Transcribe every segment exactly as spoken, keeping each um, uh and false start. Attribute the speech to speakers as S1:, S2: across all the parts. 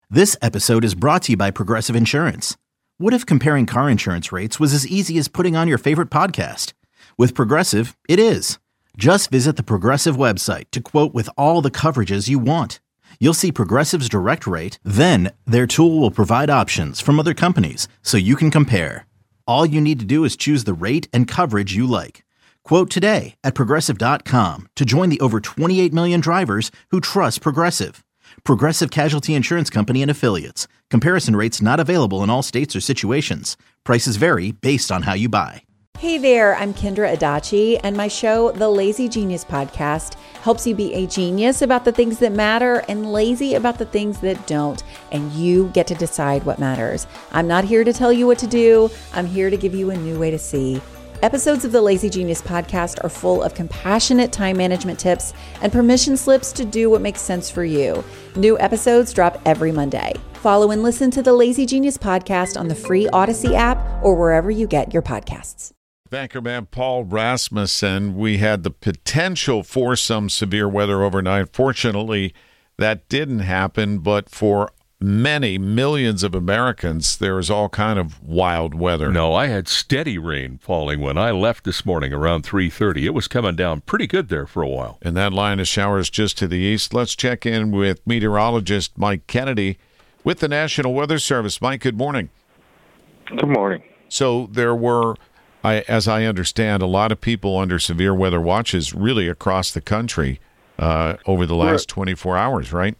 S1: This episode is brought to you by Progressive Insurance. What if comparing car insurance rates was as easy as putting on your favorite podcast? With Progressive, it is. Just visit the Progressive website to quote with all the coverages you want. You'll see Progressive's direct rate, then their tool will provide options from other companies so you can compare. All you need to do is choose the rate and coverage you like. Quote today at progressive dot com to join the over twenty-eight million drivers who trust Progressive. Progressive Casualty Insurance Company and Affiliates. Comparison rates not available in all states or situations. Prices vary based on how you buy.
S2: Hey there, I'm Kendra Adachi, and my show, The Lazy Genius Podcast, helps you be a genius about the things that matter and lazy about the things that don't, and you get to decide what matters. I'm not here to tell you what to do. I'm here to give you a new way to see. Episodes of the Lazy Genius Podcast are full of compassionate time management tips and permission slips to do what makes sense for you. New episodes drop every Monday. Follow and listen to the Lazy Genius Podcast on the free Odyssey app or wherever you get your podcasts.
S3: Anchorman Paul Rasmussen, we had the potential for some severe weather overnight. Fortunately, that didn't happen, but for many millions of Americans, there is all kind of wild weather.
S4: No, I had steady rain falling when I left this morning around three thirty. It was coming down pretty good there for a while.
S3: And that line of showers just to the east. Let's check in with meteorologist Mike Kennedy with the National Weather Service. Mike, good morning.
S5: Good morning.
S3: So there were, I, as I understand, a lot of people under severe weather watches really across the country uh, over the last twenty-four hours, right?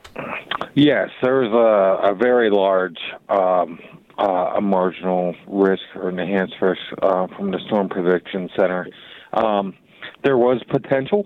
S5: Yes, there's a, a very large um, uh, a marginal risk or enhanced risk uh, from the Storm Prediction Center. Um, there was potential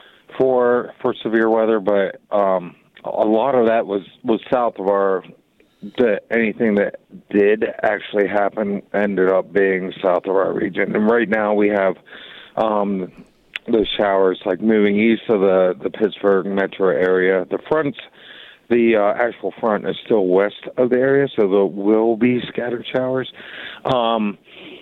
S5: for for severe weather, but um, a lot of that was, was south of our. The, anything that did actually happen ended up being south of our region. And right now we have um, those showers like moving east of the, the Pittsburgh metro area. The fronts, the uh, actual front is still west of the area, so there will be scattered showers um,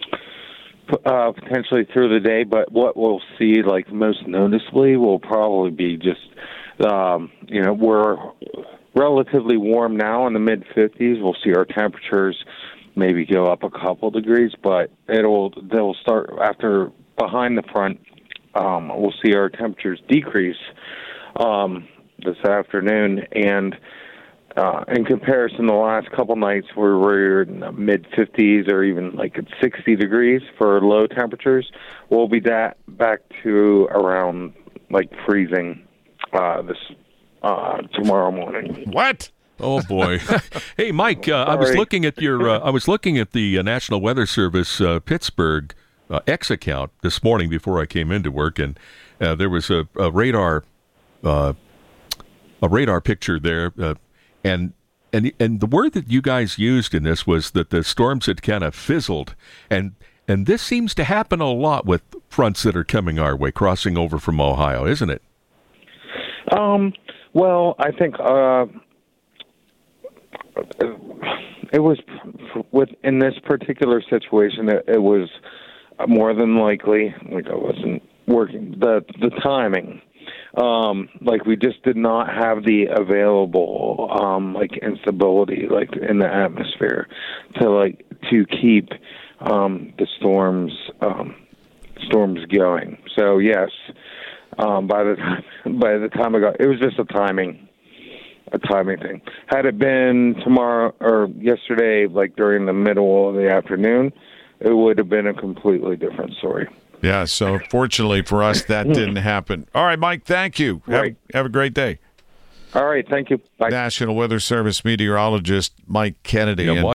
S5: uh, potentially through the day. But what we'll see, like most noticeably, will probably be just, um, you know, we're relatively warm now in the mid fifties. We'll see our temperatures maybe go up a couple degrees, but it'll they'll start after behind the front. Um, we'll see our temperatures decrease um, this afternoon, and uh, in comparison, the last couple nights we were in the mid fifties or even like at sixty degrees for low temperatures. We'll be that back to around like freezing uh, this. Uh, tomorrow morning.
S3: What?
S4: Oh boy! Hey, Mike, uh, I was looking at your. Uh, I was looking at the uh, National Weather Service uh, Pittsburgh uh, X account this morning before I came into work, and uh, there was a, a radar, uh, a radar picture there, uh, and and and the word that you guys used in this was that the storms had kind of fizzled, and and this seems to happen a lot with fronts that are coming our way, crossing over from Ohio, isn't it?
S5: Um. Well, I think uh, it was with in this particular situation. It, it was more than likely, like I wasn't working the the timing. Um, like we just did not have the available um, like instability like in the atmosphere to like to keep um, the storms um, storms going. So yes. Um, by the time, by the time I got, it was just a timing, a timing thing. Had it been tomorrow or yesterday, like during the middle of the afternoon, it would have been a completely different story.
S3: Yeah. So fortunately for us, that didn't happen. All right, Mike. Thank you.
S5: Right.
S3: Have, have a great day.
S5: All right. Thank you. Bye.
S3: National Weather Service meteorologist Mike Kennedy.
S4: Yeah,
S3: and